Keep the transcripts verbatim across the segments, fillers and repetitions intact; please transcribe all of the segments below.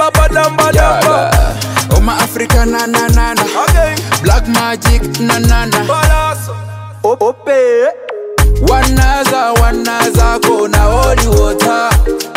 badam badam. Oh my Africa na na na na. Black magic na na na. Ope. Wanaza wanaza kona holy water.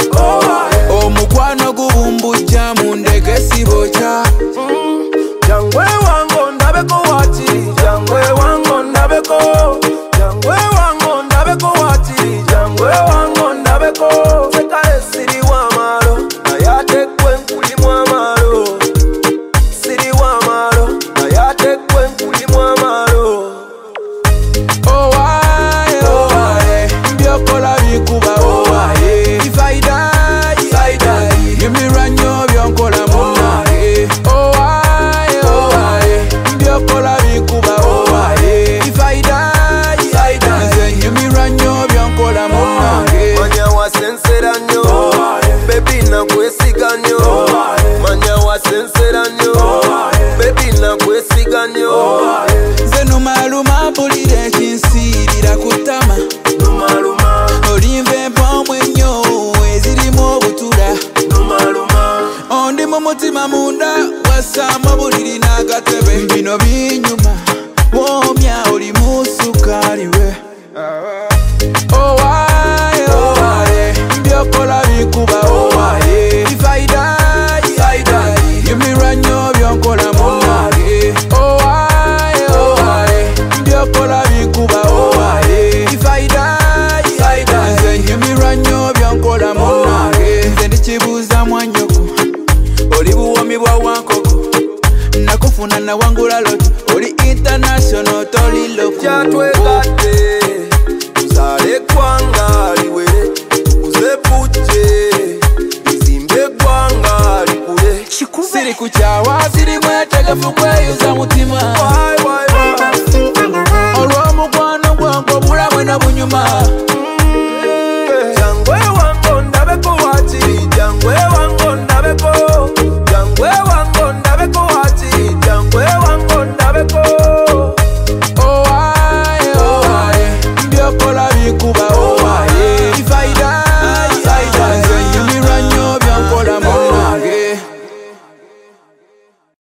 Oh mukwano gubumbuja mundege sibocha. Jangwe wango ndabeko wati. Jangwe wango ndabeko. Jangwe wango ndabeko wati. Jangwe wango ndabeko. Sekale siri wa malo. Ayate kwen kuli mwa malo. Siri wa malo. Ayate kwen kuli mwa malo. Oh why, oh why. Mbiokola bikuba oh why. If I die, if I die. Give me run your bionkola muna. Oh why, oh why. Mbiokola bikuba oh why. If I die, if I die. Then give me run your bionkola muna. Manya wa sensera nyo. Baby na kwesiga nyo. Manya wa sensera nyo. Baby na kwesiga nyo. Zeno maluma pulire chinsirira kutama. Numaluma. Olimve mpomwe nyo ezirimu obutura. Numaluma. Ondi mu mutima munda wasama buliri n'agatebe. Bino binyuma womya oli mu sukali we. Oh why, oh why. Mbiokola bikuba oh why. If I die, if I die. Give me run your bionkola munage. Oh why, oh why. Mbiokola bikuba oh why. If I die, if I die. Then give me run your bionkola munage. Nze ndikibuuza mwanyoko. Oli buwomi bwa wankoko. Nakufuna na wangula loto. Oli international toli loko. Kyatwegadde uzale gwanga liwere uzepuje izimbe gwanga likule Siri kuchawa siri mwetegefu kweyuza mutima.